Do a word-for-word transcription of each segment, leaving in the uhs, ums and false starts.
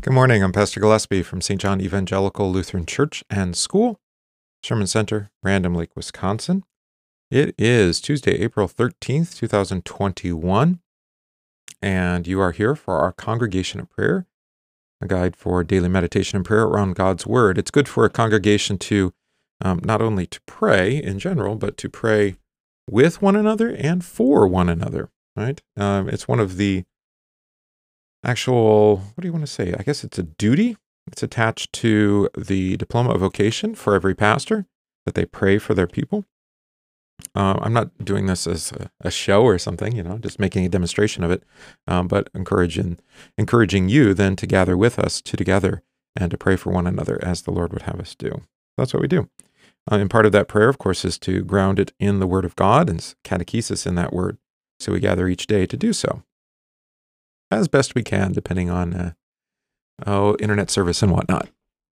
Good morning. I'm Pastor Gillespie from Saint John Evangelical Lutheran Church and School, Sherman Center, Random Lake, Wisconsin. It is Tuesday, April thirteenth, two thousand twenty-one, and you are here for our Congregation of Prayer, a guide for daily meditation and prayer around God's Word. It's good for a congregation to um, not only to pray in general, but to pray with one another and for one another, right? Um, it's one of the actual, what do you want to say? I guess it's a duty. It's attached to the diploma of vocation for every pastor that they pray for their people. Uh, I'm not doing this as a, a show or something, you know, just making a demonstration of it, um, but encouraging, encouraging you then to gather with us to together and to pray for one another as the Lord would have us do. That's what we do. Uh, and part of that prayer, of course, is to ground it in the Word of God and catechesis in that Word. So we gather each day to do so, as best we can, depending on uh, oh, internet service and whatnot.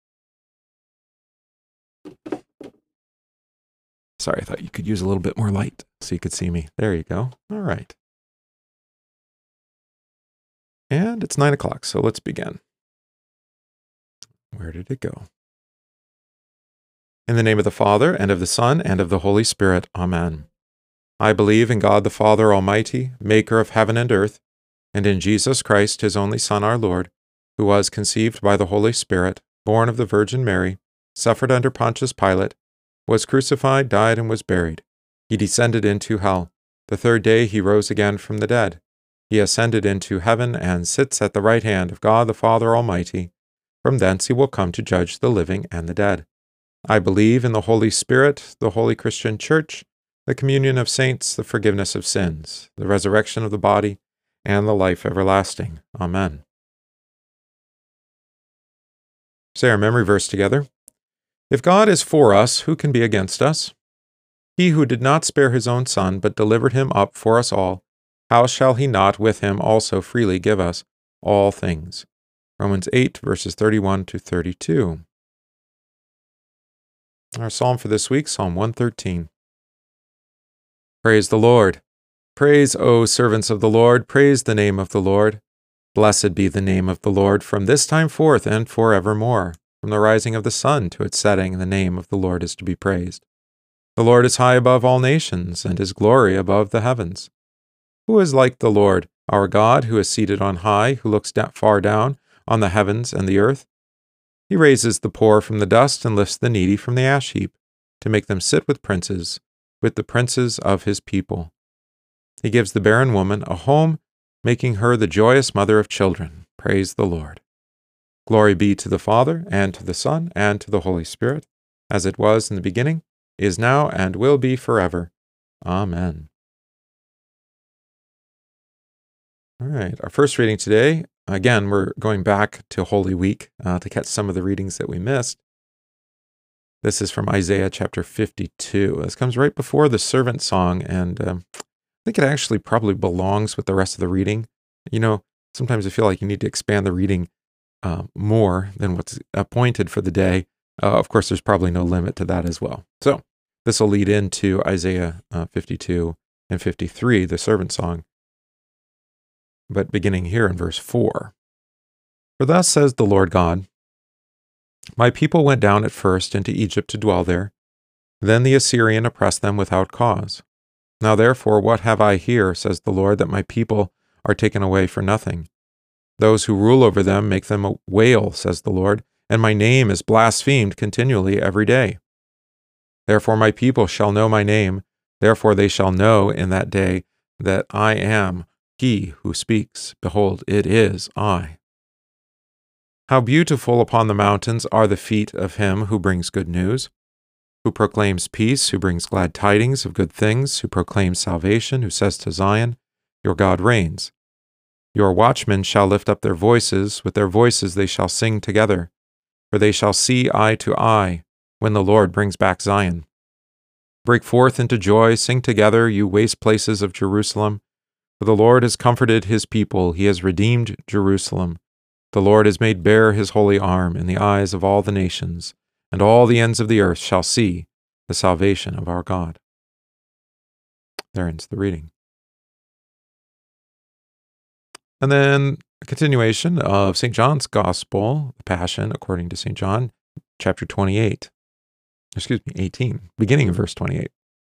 Sorry, I thought you could use a little bit more light so you could see me. There you go. All right. And it's nine o'clock, so let's begin. Where did it go? In the name of the Father, and of the Son, and of the Holy Spirit. Amen. I believe in God the Father Almighty, maker of heaven and earth, and in Jesus Christ, his only Son, our Lord, who was conceived by the Holy Spirit, born of the Virgin Mary, suffered under Pontius Pilate, was crucified, died, and was buried. He descended into hell. The third day he rose again from the dead. He ascended into heaven and sits at the right hand of God the Father Almighty. From thence he will come to judge the living and the dead. I believe in the Holy Spirit, the holy Christian Church, the communion of saints, the forgiveness of sins, the resurrection of the body, and the life everlasting. Amen. Say our memory verse together. If God is for us, who can be against us? He who did not spare his own Son, but delivered him up for us all, how shall he not with him also freely give us all things? Romans eight, verses thirty-one to thirty-two. Our psalm for this week, Psalm one thirteen. Praise the Lord. Praise, O servants of the Lord, praise the name of the Lord. Blessed be the name of the Lord from this time forth and forevermore. From the rising of the sun to its setting, the name of the Lord is to be praised. The Lord is high above all nations, and his glory above the heavens. Who is like the Lord, our God, who is seated on high, who looks down, far down on the heavens and the earth? He raises the poor from the dust and lifts the needy from the ash heap, to make them sit with princes, with the princes of his people. He gives the barren woman a home, making her the joyous mother of children. Praise the Lord. Glory be to the Father, and to the Son, and to the Holy Spirit, as it was in the beginning, is now, and will be forever. Amen. All right, our first reading today, again, we're going back to Holy Week uh, to catch some of the readings that we missed. This is from Isaiah chapter fifty-two. This comes right before the servant song, and um, I think it actually probably belongs with the rest of the reading. You know, sometimes I feel like you need to expand the reading uh, more than what's appointed for the day. Uh, of course, there's probably no limit to that as well. So this will lead into Isaiah uh, fifty-two and fifty-three, the servant song. But beginning here in verse four. For thus says the Lord God, my people went down at first into Egypt to dwell there. Then the Assyrian oppressed them without cause. Now therefore, what have I here, says the Lord, that my people are taken away for nothing? Those who rule over them make them wail, says the Lord, and my name is blasphemed continually every day. Therefore my people shall know my name, therefore they shall know in that day that I am he who speaks. Behold, it is I. How beautiful upon the mountains are the feet of him who brings good news, who proclaims peace, who brings glad tidings of good things, who proclaims salvation, who says to Zion, your God reigns. Your watchmen shall lift up their voices, with their voices they shall sing together, for they shall see eye to eye when the Lord brings back Zion. Break forth into joy, sing together, you waste places of Jerusalem, for the Lord has comforted his people, he has redeemed Jerusalem. The Lord has made bare his holy arm in the eyes of all the nations, and all the ends of the earth shall see the salvation of our God. There ends the reading. And then a continuation of Saint John's Gospel, the Passion according to Saint John, chapter twenty-eight. Excuse me, eighteen, beginning of verse twenty-eight.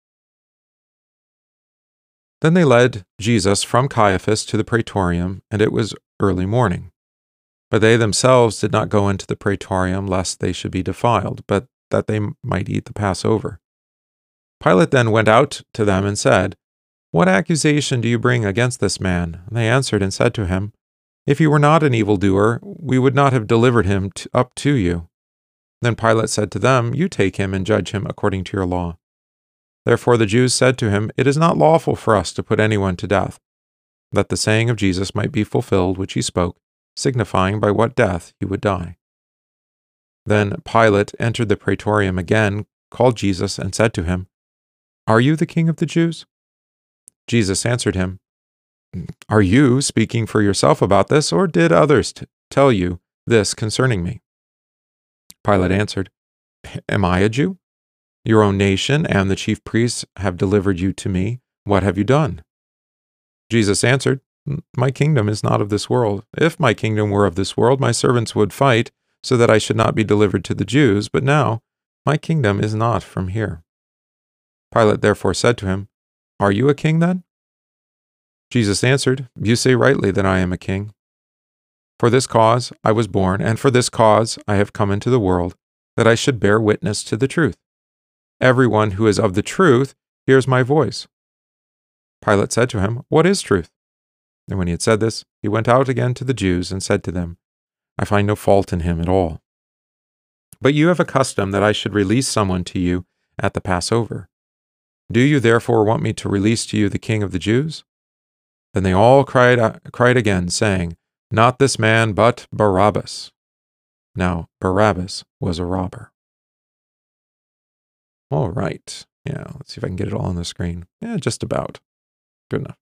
Then they led Jesus from Caiaphas to the praetorium, and it was early morning. But they themselves did not go into the praetorium, lest they should be defiled, but that they might eat the Passover. Pilate then went out to them and said, "What accusation do you bring against this man?" And they answered and said to him, "If he were not an evildoer, we would not have delivered him to, up to you." Then Pilate said to them, "You take him and judge him according to your law." Therefore the Jews said to him, "It is not lawful for us to put anyone to death," that the saying of Jesus might be fulfilled which he spoke, signifying by what death he would die. Then Pilate entered the praetorium again, called Jesus, and said to him, "Are you the king of the Jews?" Jesus answered him, "Are you speaking for yourself about this, or did others t- tell you this concerning me?" Pilate answered, "Am I a Jew? Your own nation and the chief priests have delivered you to me. What have you done?" Jesus answered, "My kingdom is not of this world. If my kingdom were of this world, my servants would fight so that I should not be delivered to the Jews, but now my kingdom is not from here." Pilate therefore said to him, "Are you a king then?" Jesus answered, "You say rightly that I am a king. For this cause I was born, and for this cause I have come into the world, that I should bear witness to the truth. Everyone who is of the truth hears my voice." Pilate said to him, "What is truth?" And when he had said this, he went out again to the Jews and said to them, "I find no fault in him at all. But you have a custom that I should release someone to you at the Passover. Do you therefore want me to release to you the king of the Jews?" Then they all cried, uh, cried again, saying, "Not this man, but Barabbas." Now Barabbas was a robber. All right. Yeah, let's see if I can get it all on the screen. Yeah, just about. Good enough.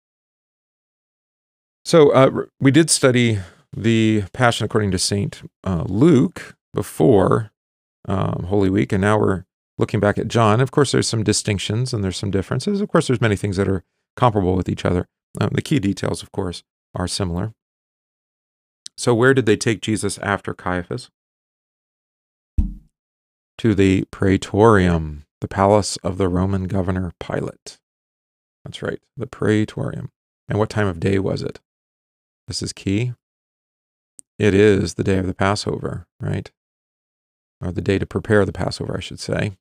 So uh, we did study the Passion according to Saint uh, Luke before um, Holy Week, and now we're looking back at John. Of course, there's some distinctions and there's some differences. Of course, there's many things that are comparable with each other. Um, the key details, of course, are similar. So where did they take Jesus after Caiaphas? To the praetorium, the palace of the Roman governor Pilate. That's right, the praetorium. And what time of day was it? This is key. It is the day of the Passover, right? Or the day to prepare the Passover, I should say.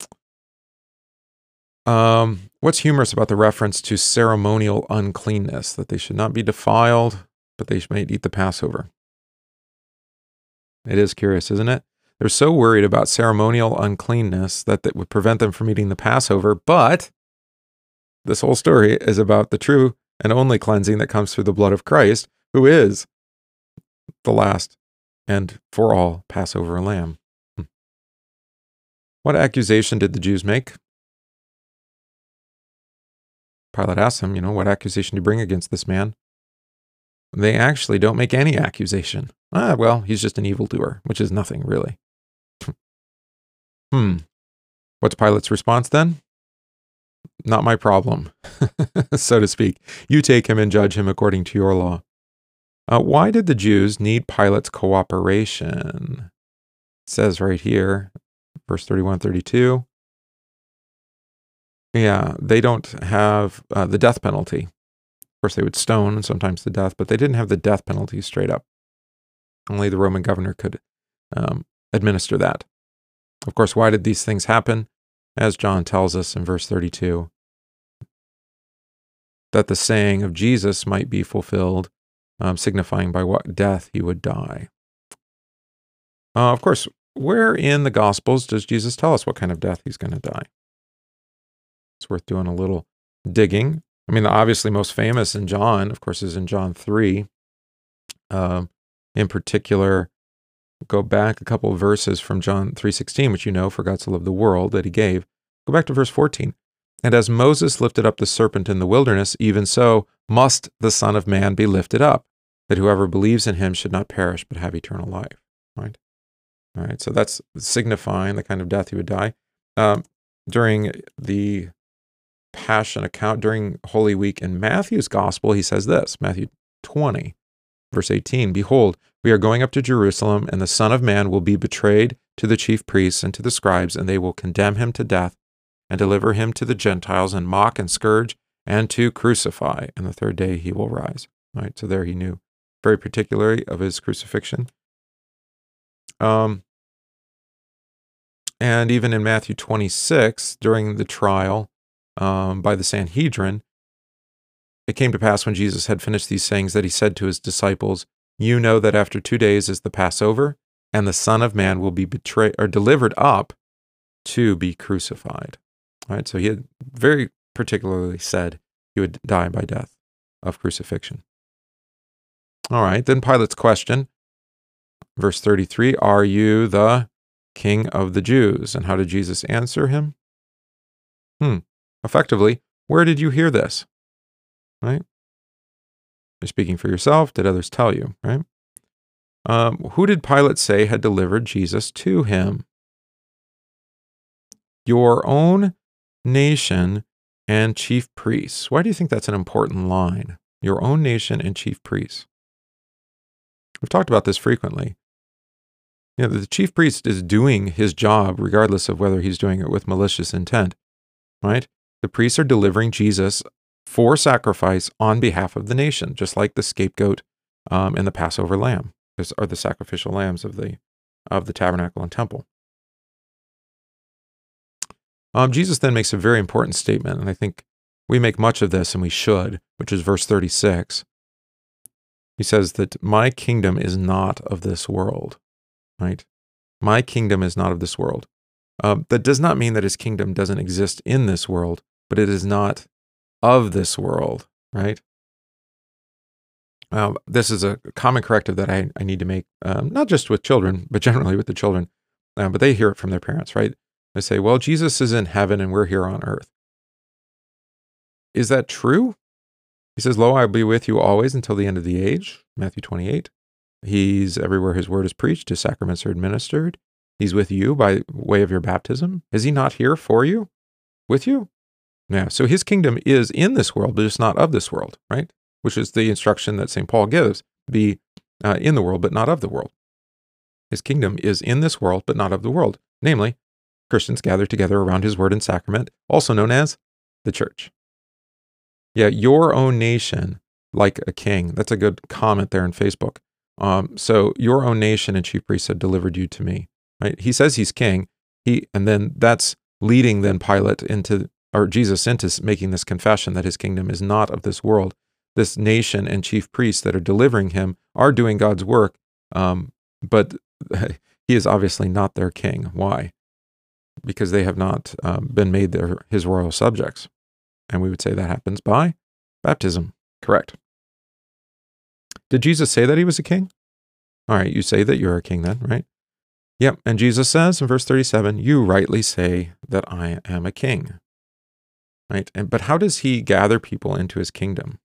Um, what's humorous about the reference to ceremonial uncleanness, that they should not be defiled, but they might eat the Passover? It is curious, isn't it? They're so worried about ceremonial uncleanness that that would prevent them from eating the Passover, but this whole story is about the true and only cleansing that comes through the blood of Christ, who is the last and for all Passover lamb. Hmm. What accusation did the Jews make? Pilate asked them, you know, what accusation do you bring against this man? They actually don't make any accusation. Ah, well, he's just an evildoer, which is nothing, really. hmm. What's Pilate's response then? Not my problem, so to speak. You take him and judge him according to your law. Uh, why did the Jews need Pilate's cooperation? It says right here, verse thirty-one, thirty-two. Yeah, they don't have uh, the death penalty. Of course, they would stone and sometimes the death, but they didn't have the death penalty straight up. Only the Roman governor could um, administer that. Of course, why did these things happen? As John tells us in verse thirty-two, that the saying of Jesus might be fulfilled, um, signifying by what death he would die. Uh, of course, where in the Gospels does Jesus tell us what kind of death he's going to die? It's worth doing a little digging. I mean, the obviously most famous in John, of course, is in John three. Um, in particular, go back a couple of verses from John three sixteen, which you know, for God so loved the world that he gave. Go back to verse fourteen. And as Moses lifted up the serpent in the wilderness, even so must the Son of Man be lifted up, that whoever believes in him should not perish but have eternal life. Right? All right. So that's signifying the kind of death he would die. Um, during the Passion account, during Holy Week in Matthew's Gospel, he says this, Matthew twenty. Verse eighteen, behold, we are going up to Jerusalem, and the Son of Man will be betrayed to the chief priests and to the scribes, and they will condemn him to death and deliver him to the Gentiles and mock and scourge and to crucify. And the third day he will rise. Right. So there he knew very particularly of his crucifixion. Um, and even in Matthew twenty-six, during the trial um, by the Sanhedrin, it came to pass when Jesus had finished these sayings that he said to his disciples, you know that after two days is the Passover, and the Son of Man will be betrayed or delivered up to be crucified. All right, so he had very particularly said he would die by death of crucifixion. All right, then Pilate's question, verse thirty-three, are you the King of the Jews? And how did Jesus answer him? Hmm, effectively, where did you hear this? Right? You're speaking for yourself. Did others tell you? Right? Um, who did Pilate say had delivered Jesus to him? Your own nation and chief priests. Why do you think that's an important line? Your own nation and chief priests. We've talked about this frequently. You know, the chief priest is doing his job regardless of whether he's doing it with malicious intent. Right? The priests are delivering Jesus for sacrifice on behalf of the nation, just like the scapegoat um, and the Passover lamb. These are the sacrificial lambs of the of the tabernacle and temple. Um, Jesus then makes a very important statement, and I think we make much of this, and we should, which is verse thirty-six. He says that my kingdom is not of this world, right? My kingdom is not of this world. Uh, that does not mean that his kingdom doesn't exist in this world, but it is not of this world, right? Um, this is a common corrective that I, I need to make, um, not just with children, but generally with the children. Um, but they hear it from their parents, right? They say, well, Jesus is in heaven and we're here on earth. Is that true? He says, lo, I'll be with you always until the end of the age, Matthew twenty-eight. He's everywhere his word is preached, his sacraments are administered. He's with you by way of your baptism. Is he not here for you, with you? Yeah, so his kingdom is in this world, but it's not of this world, right? Which is the instruction that Saint Paul gives, be uh, in the world, but not of the world. His kingdom is in this world, but not of the world. Namely, Christians gather together around his word and sacrament, also known as the church. Yeah, your own nation, like a king. That's a good comment there in Facebook. Um, so your own nation and chief priests have delivered you to me, right? He says he's king, he, and then that's leading then Pilate into or Jesus into making this confession that his kingdom is not of this world. This nation and chief priests that are delivering him are doing God's work, um, but he is obviously not their king. Why? Because they have not um, been made their, his royal subjects. And we would say that happens by baptism. Correct. Did Jesus say that he was a king? All right, you say that you're a king then, right? Yep, and Jesus says in verse thirty-seven, you rightly say that I am a king. Right? And, but how does he gather people into his kingdom?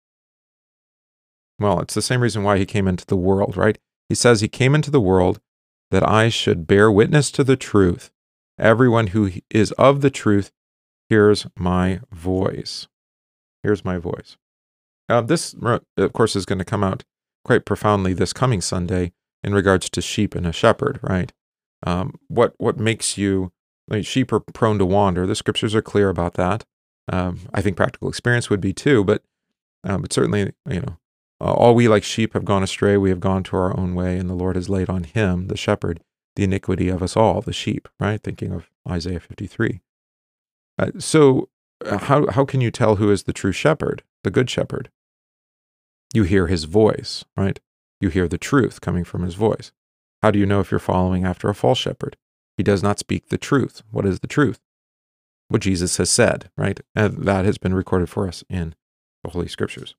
Well, it's the same reason why he came into the world, right? He says he came into the world that I should bear witness to the truth. Everyone who is of the truth hears my voice. Here's my voice. Uh, this, of course, is going to come out quite profoundly this coming Sunday in regards to sheep and a shepherd, right? Um, what what makes you... Like sheep are prone to wander. The scriptures are clear about that. Um, I think practical experience would be too, but um, but certainly, you know, uh, all we like sheep have gone astray. We have gone to our own way, and the Lord has laid on him, the shepherd, the iniquity of us all, the sheep. Right? Thinking of Isaiah fifty-three. Uh, so, uh, how how can you tell who is the true shepherd, the good shepherd? You hear his voice, right? You hear the truth coming from his voice. How do you know if you're following after a false shepherd? He does not speak the truth. What is the truth? What Jesus has said, right? And that has been recorded for us in the Holy Scriptures.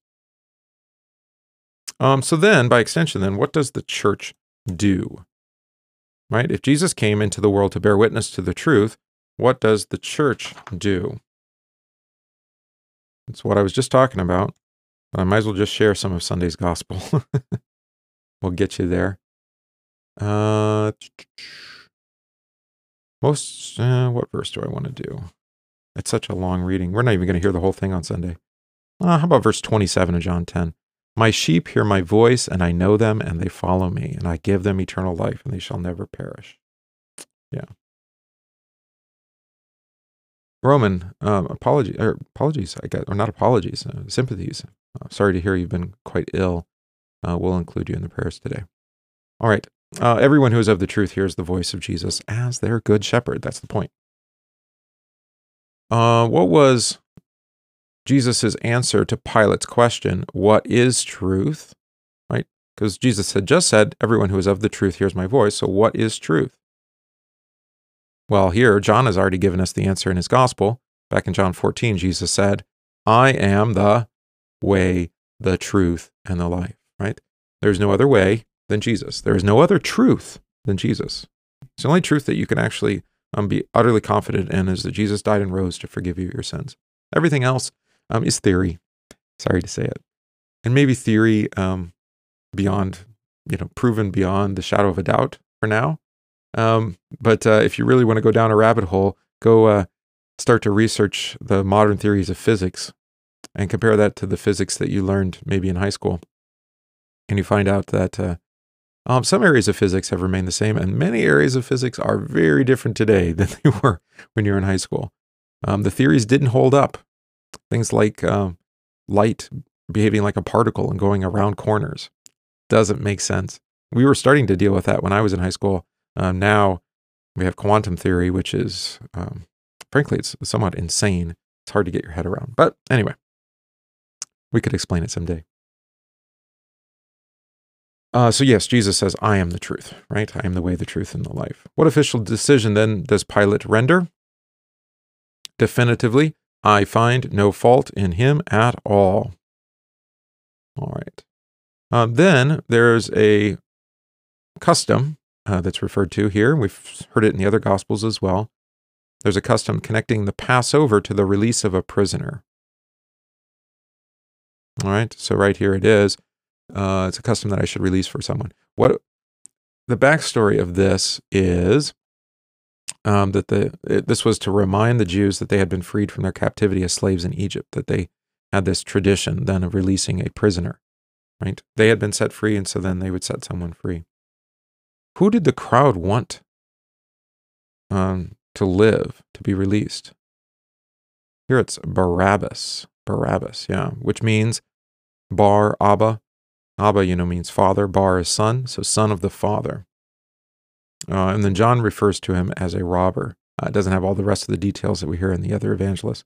Um, so then, by extension, then, what does the church do? Right? If Jesus came into the world to bear witness to the truth, what does the church do? That's what I was just talking about, but I might as well just share some of Sunday's gospel. We'll get you there. Uh... Most, uh, what verse do I want to do? It's such a long reading. We're not even going to hear the whole thing on Sunday. Uh, how about verse twenty-seven of John ten? My sheep hear my voice, and I know them, and they follow me, and I give them eternal life, and they shall never perish. Yeah. Roman, um, apology, or apologies, I guess, or not apologies, uh, sympathies. Uh, sorry to hear you've been quite ill. Uh, we'll include you in the prayers today. All right. Uh, everyone who is of the truth hears the voice of Jesus as their good shepherd. That's the point. Uh, what was Jesus' answer to Pilate's question, what is truth? Right? Because Jesus had just said, everyone who is of the truth hears my voice. So what is truth? Well, here, John has already given us the answer in his gospel. Back in John fourteen, Jesus said, I am the way, the truth, and the life, right? There's no other way than Jesus. There is no other truth than Jesus. It's the only truth that you can actually um, be utterly confident in is that Jesus died and rose to forgive you your sins. Everything else um, is theory. Sorry to say it. And maybe theory um, beyond, you know, proven beyond the shadow of a doubt for now. Um, but uh, if you really want to go down a rabbit hole, go uh, start to research the modern theories of physics and compare that to the physics that you learned maybe in high school. And you find out that uh, um, some areas of physics have remained the same, and many areas of physics are very different today than they were when you were in high school. Um, the theories didn't hold up. Things like um, light behaving like a particle and going around corners doesn't make sense. We were starting to deal with that when I was in high school. Uh, now we have quantum theory, which is, um, frankly, it's somewhat insane. It's hard to get your head around. But anyway, we could explain it someday. Uh, so yes, Jesus says, I am the truth, right? I am the way, the truth, and the life. What official decision then does Pilate render? Definitively, I find no fault in him at all. All right. Um, then there's a custom Uh, that's referred to here. We've heard it in the other Gospels as well. There's a custom connecting the Passover to the release of a prisoner. All right, so right here it is. Uh, it's a custom that I should release for someone. What the backstory of this is um, that the it, this was to remind the Jews that they had been freed from their captivity as slaves in Egypt, that they had this tradition then of releasing a prisoner. Right? They had been set free, and so then they would set someone free. Who did the crowd want um, to live, to be released? Here it's Barabbas. Barabbas, yeah, which means Bar Abba. Abba, you know, means father. Bar is son, so son of the father. Uh, and then John refers to him as a robber. Uh, it doesn't have all the rest of the details that we hear in the other evangelists.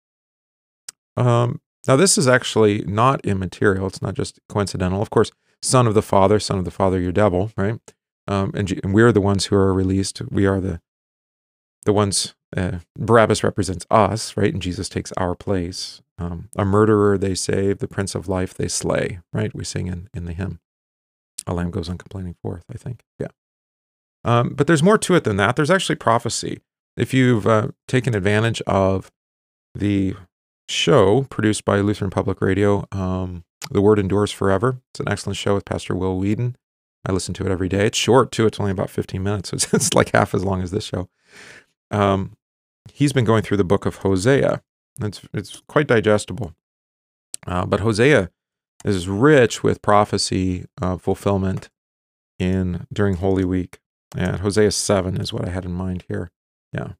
Um, now, this is actually not immaterial. It's not just coincidental. Of course, son of the father, son of the father, your devil, right? Um, and, and we're the ones who are released. We are the the ones, uh, Barabbas represents us, right? And Jesus takes our place. Um, a murderer they save, the Prince of Life they slay, right? We sing in, in the hymn, A Lamb Goes Uncomplaining Forth, I think. Yeah. Um, but there's more to it than that. There's actually prophecy. If you've uh, taken advantage of the show produced by Lutheran Public Radio, um, The Word Endures Forever. It's an excellent show with Pastor Will Whedon. I listen to it every day. It's short, too. It's only about fifteen minutes. So it's, it's like half as long as this show. Um, he's been going through the book of Hosea. It's, it's quite digestible. Uh, but Hosea is rich with prophecy uh, fulfillment in during Holy Week. And Hosea seven is what I had in mind here. Yeah.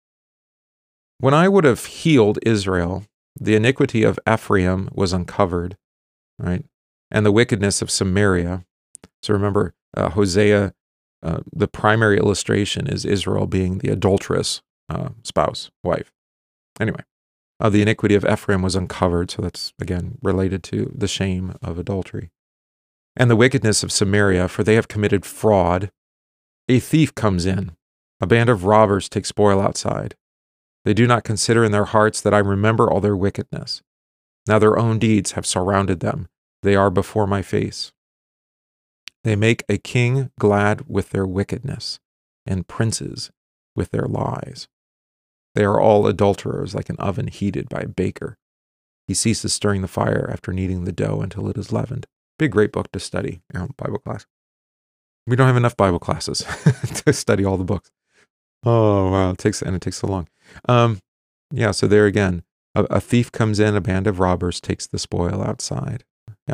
When I would have healed Israel, the iniquity of Ephraim was uncovered, right? And the wickedness of Samaria. So remember, uh, Hosea, uh, the primary illustration is Israel being the adulterous uh, spouse, wife. Anyway, uh, the iniquity of Ephraim was uncovered, so that's, again, related to the shame of adultery. And the wickedness of Samaria, for they have committed fraud. A thief comes in. A band of robbers take spoil outside. They do not consider in their hearts that I remember all their wickedness. Now their own deeds have surrounded them. They are before my face. They make a king glad with their wickedness, and princes with their lies. They are all adulterers, like an oven heated by a baker. He ceases stirring the fire after kneading the dough until it is leavened. Be a great book to study, you know, Bible class. We don't have enough Bible classes to study all the books. Oh, wow, it takes, and it takes so long. Um, yeah, so there again, a, a thief comes in, a band of robbers takes the spoil outside. Yeah,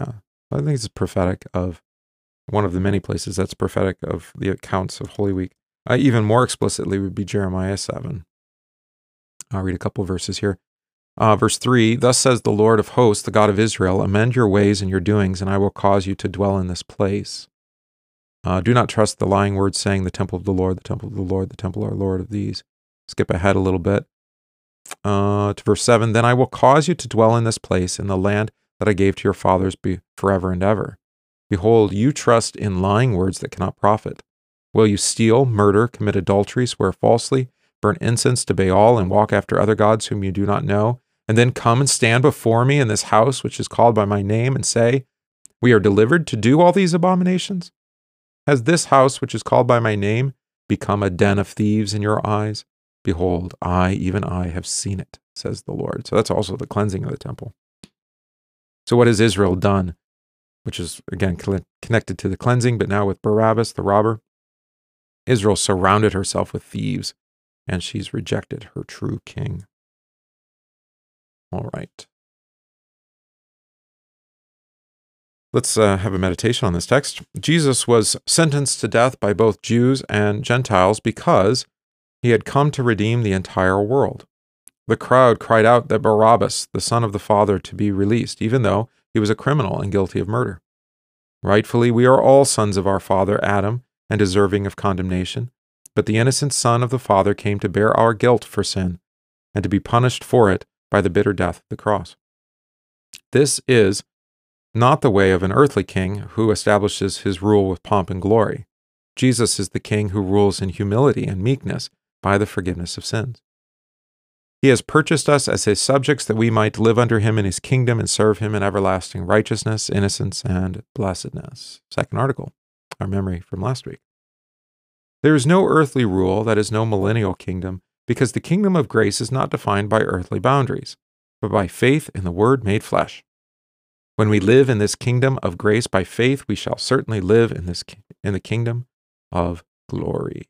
I think it's prophetic of one of the many places that's prophetic of the accounts of Holy Week. Uh, even more explicitly would be Jeremiah seven. I'll read a couple verses here. Uh, verse three, thus says the Lord of hosts, the God of Israel, amend your ways and your doings, and I will cause you to dwell in this place. Uh, do not trust the lying words saying, the temple of the Lord, the temple of the Lord, the temple of our Lord of these. Skip ahead a little bit. Uh, to verse seven, then I will cause you to dwell in this place, in the land that I gave to your fathers be forever and ever. Behold, you trust in lying words that cannot profit. Will you steal, murder, commit adultery, swear falsely, burn incense to Baal, and walk after other gods whom you do not know, and then come and stand before me in this house which is called by my name, and say, we are delivered to do all these abominations? Has this house which is called by my name become a den of thieves in your eyes? Behold, I, even I, have seen it, says the Lord. So that's also the cleansing of the temple. So what has Israel done? Which is, again, connected to the cleansing, but now with Barabbas, the robber. Israel surrounded herself with thieves, and she's rejected her true king. All right. Let's uh, have a meditation on this text. Jesus was sentenced to death by both Jews and Gentiles because he had come to redeem the entire world. The crowd cried out that Barabbas, the son of the Father, to be released, even though he was a criminal and guilty of murder. Rightfully, we are all sons of our father, Adam, and deserving of condemnation, but the innocent Son of the Father came to bear our guilt for sin, and to be punished for it by the bitter death of the cross. This is not the way of an earthly king who establishes his rule with pomp and glory. Jesus is the king who rules in humility and meekness by the forgiveness of sins. He has purchased us as his subjects that we might live under him in his kingdom and serve him in everlasting righteousness, innocence, and blessedness. Second article, our memory from last week. There is no earthly rule, that is no millennial kingdom, because the kingdom of grace is not defined by earthly boundaries, but by faith in the Word made flesh. When we live in this kingdom of grace by faith, we shall certainly live in this in the kingdom of glory.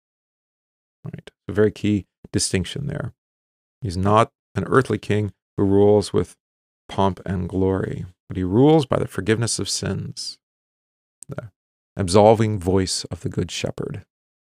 All right, a very key distinction there. He's not an earthly king who rules with pomp and glory, but he rules by the forgiveness of sins, the absolving voice of the Good Shepherd.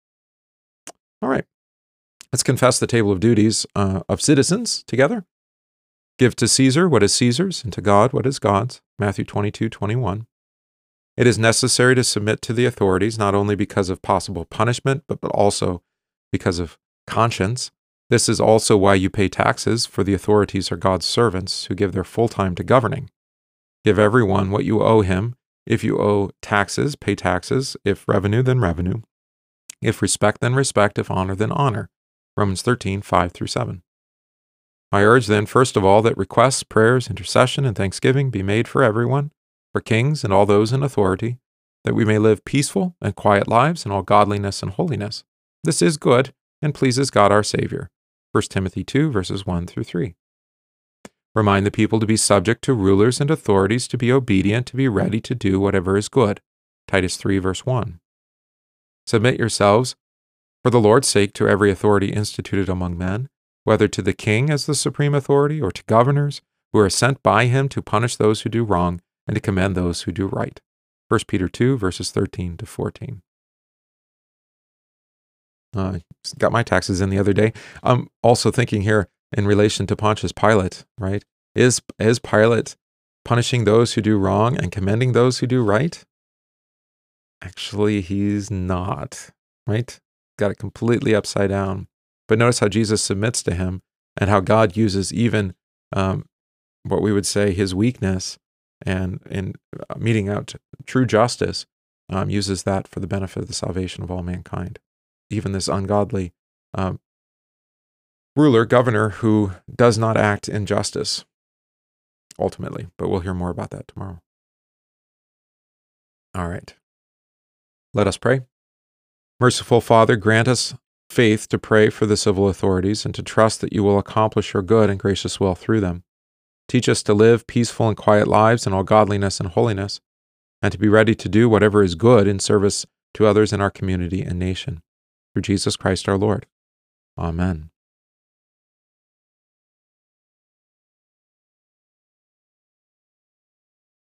All right, let's confess the table of duties uh, of citizens together. Give to Caesar what is Caesar's, and to God what is God's. Matthew twenty-two twenty-one. It is necessary to submit to the authorities, not only because of possible punishment, but, but also because of conscience. This is also why you pay taxes, for the authorities are God's servants who give their full time to governing. Give everyone what you owe him. If you owe taxes, pay taxes. If revenue, then revenue. If respect, then respect. If honor, then honor. Romans thirteen five through seven. I urge then, first of all, that requests, prayers, intercession, and thanksgiving be made for everyone, for kings and all those in authority, that we may live peaceful and quiet lives in all godliness and holiness. This is good and pleases God our Savior. First Timothy two, verses one through three. Remind the people to be subject to rulers and authorities, to be obedient, to be ready to do whatever is good. Titus three, verse one. Submit yourselves, for the Lord's sake, to every authority instituted among men, whether to the king as the supreme authority, or to governors who are sent by him to punish those who do wrong and to commend those who do right. First Peter two, verses thirteen to fourteen. Uh, got my taxes in the other day. I'm also thinking here in relation to Pontius Pilate, right? Is, is Pilate punishing those who do wrong and commending those who do right? Actually, he's not, right? Got it completely upside down. But notice how Jesus submits to him and how God uses even um, what we would say his weakness and in meting out true justice, um, uses that for the benefit of the salvation of all mankind. Even this ungodly um, ruler, governor, who does not act in justice, ultimately. But we'll hear more about that tomorrow. All right. Let us pray. Merciful Father, grant us faith to pray for the civil authorities and to trust that you will accomplish your good and gracious will through them. Teach us to live peaceful and quiet lives in all godliness and holiness, and to be ready to do whatever is good in service to others in our community and nation. Through Jesus Christ our Lord. Amen.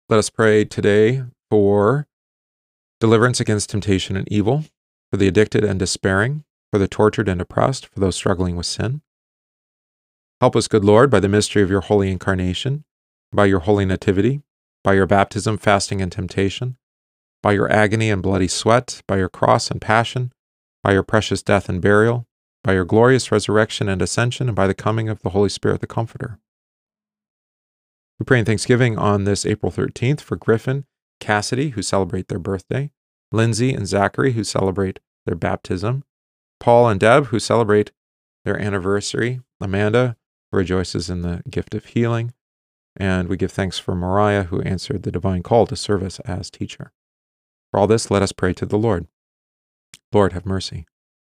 Let us pray today for deliverance against temptation and evil, for the addicted and despairing, for the tortured and oppressed, for those struggling with sin. Help us, good Lord, by the mystery of your holy incarnation, by your holy nativity, by your baptism, fasting, and temptation, by your agony and bloody sweat, by your cross and passion, by your precious death and burial, by your glorious resurrection and ascension, and by the coming of the Holy Spirit, the Comforter. We pray in thanksgiving on this April thirteenth for Griffin, Cassidy, who celebrate their birthday, Lindsay and Zachary, who celebrate their baptism, Paul and Deb, who celebrate their anniversary, Amanda, who rejoices in the gift of healing, and we give thanks for Mariah, who answered the divine call to serve us as teacher. For all this, let us pray to the Lord. Lord, have mercy.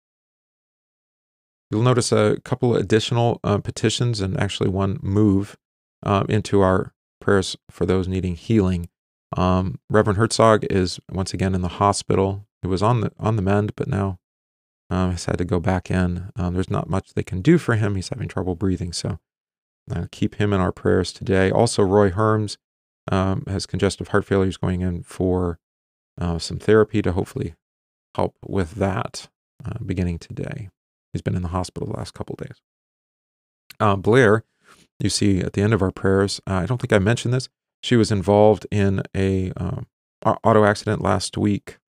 You'll notice a couple additional uh, petitions and actually one move uh, into our prayers for those needing healing. Um, Reverend Herzog is once again in the hospital. He was on the on the mend, but now um, has had to go back in. Um, there's not much they can do for him. He's having trouble breathing, so uh, keep him in our prayers today. Also, Roy Herms um, has congestive heart failure. He's going in for uh, some therapy to hopefully help with that uh, beginning today. He's been in the hospital the last couple of days. Uh, Blair, you see at the end of our prayers, uh, I don't think I mentioned this. She was involved in a um, auto accident last week.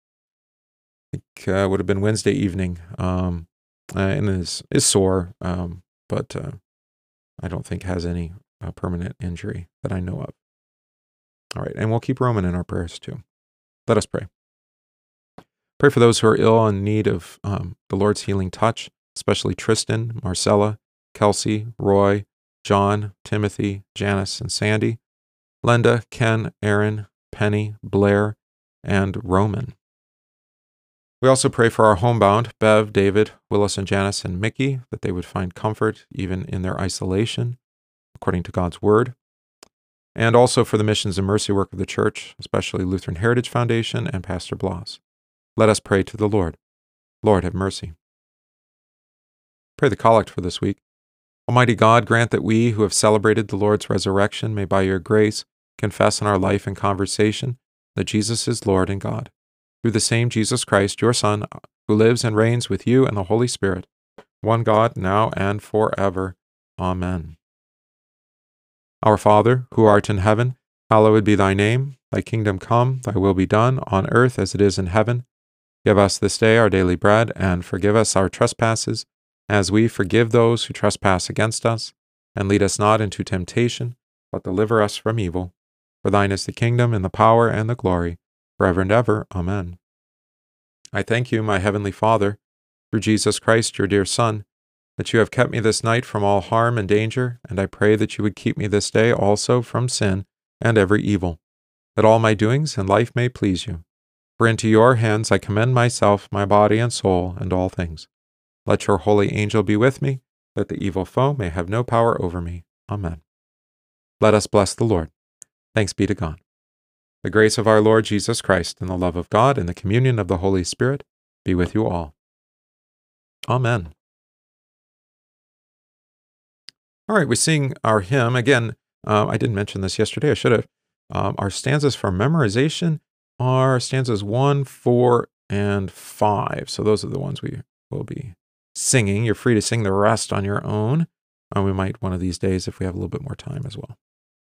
I think uh, would have been Wednesday evening, um, uh, and is is sore, um, but uh, I don't think has any uh, permanent injury that I know of. All right, and we'll keep Roman in our prayers too. Let us pray. Pray for those who are ill and in need of um, the Lord's healing touch, especially Tristan, Marcella, Kelsey, Roy, John, Timothy, Janice, and Sandy, Linda, Ken, Aaron, Penny, Blair, and Roman. We also pray for our homebound, Bev, David, Willis, and Janice, and Mickey, that they would find comfort even in their isolation, according to God's word. And also for the missions and mercy work of the church, especially Lutheran Heritage Foundation and Pastor Bloss. Let us pray to the Lord. Lord, have mercy. Pray the collect for this week. Almighty God, grant that we who have celebrated the Lord's resurrection may by your grace confess in our life and conversation that Jesus is Lord and God. Through the same Jesus Christ, your Son, who lives and reigns with you and the Holy Spirit, one God, now and forever. Amen. Our Father, who art in heaven, hallowed be thy name. Thy kingdom come, thy will be done, on earth as it is in heaven. Give us this day our daily bread, and forgive us our trespasses, as we forgive those who trespass against us. And lead us not into temptation, but deliver us from evil. For thine is the kingdom, and the power, and the glory, forever and ever. Amen. I thank you, my heavenly Father, through Jesus Christ, your dear Son, that you have kept me this night from all harm and danger, and I pray that you would keep me this day also from sin and every evil, that all my doings and life may please you. For into your hands I commend myself, my body and soul, and all things. Let your holy angel be with me, that the evil foe may have no power over me. Amen. Let us bless the Lord. Thanks be to God. The grace of our Lord Jesus Christ, and the love of God, and the communion of the Holy Spirit be with you all. Amen. All right, we sing our hymn. Again, uh, I didn't mention this yesterday. I should have. Um, our stanzas for memorization are stanzas one, four, and five. So those are the ones we will be singing. You're free to sing the rest on your own. Uh, we might one of these days if we have a little bit more time as well.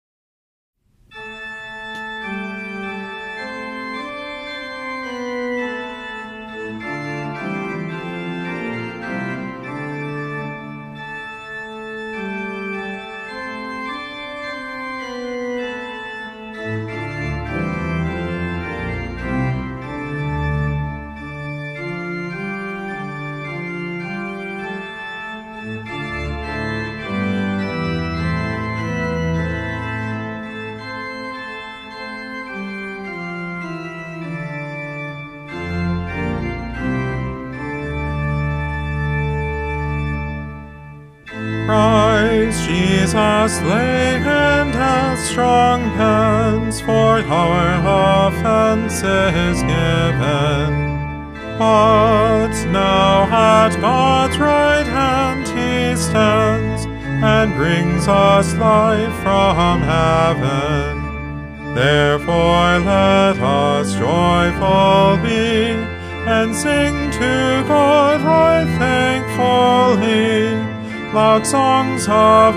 Christ Jesus lay and strong hands for our offenses given. But now at God's right hand he stands, and brings us life from heaven. Therefore let us joyful be, and sing to God right thankfully, loud songs of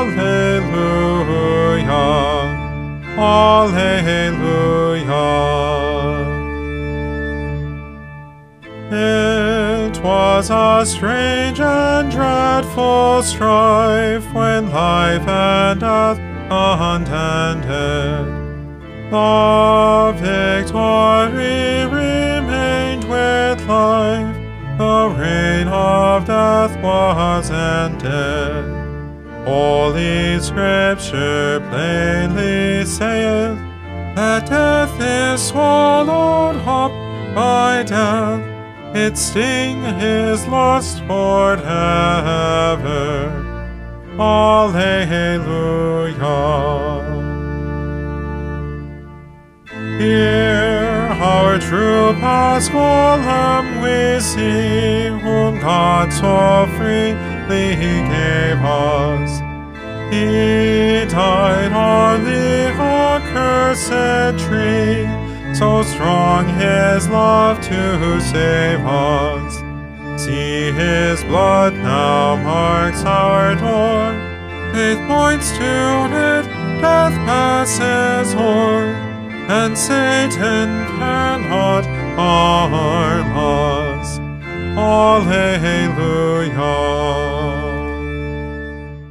Alleluia, Alleluia. It was a strange and dreadful strife when life and death contended. The victory remained with life, the reign of death was ended. Holy Scripture plainly saith that death is swallowed up by death, its sting is lost forever. Alleluia. Here our true Paschal Lamb we see, whom God so freely gave us. He died on the accursed tree, so strong his love to save us. See his blood now marks our door, faith points to it, death passes o'er, and Satan cannot harm us. Alleluia.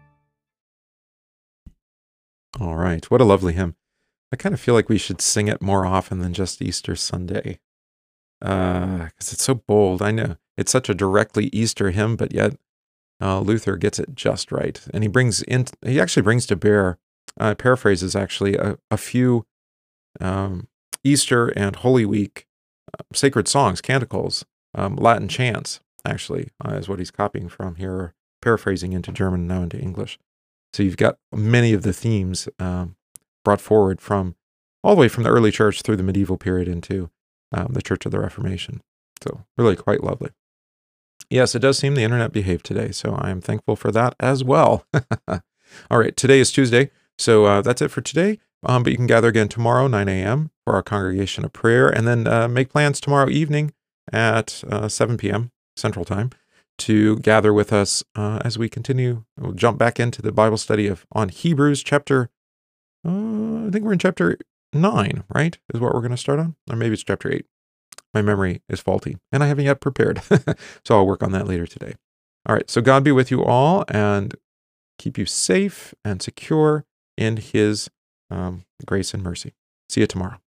All right, what a lovely hymn. I kind of feel like we should sing it more often than just Easter Sunday, because uh, it's so bold. I know it's such a directly Easter hymn, but yet uh, Luther gets it just right, and he brings in. He actually brings to bear, uh, paraphrases actually a, a few um, Easter and Holy Week uh, sacred songs, canticles, um, Latin chants. Actually, uh, is what he's copying from here, paraphrasing into German now into English. So you've got many of the themes Um, brought forward from all the way from the early church through the medieval period into um, the Church of the Reformation. So really quite lovely. Yes, it does seem the internet behaved today, so I am thankful for that as well. All right, today is Tuesday, so uh, that's it for today. Um, but you can gather again tomorrow, nine a.m. for our congregation of prayer, and then uh, make plans tomorrow evening at uh, seven p.m. Central Time to gather with us uh, as we continue. We'll jump back into the Bible study of on Hebrews chapter Uh, I think we're in chapter nine, right? Is what we're going to start on? Or maybe it's chapter eight. My memory is faulty, and I haven't yet prepared. So I'll work on that later today. All right, so God be with you all, and keep you safe and secure in his um, grace and mercy. See you tomorrow.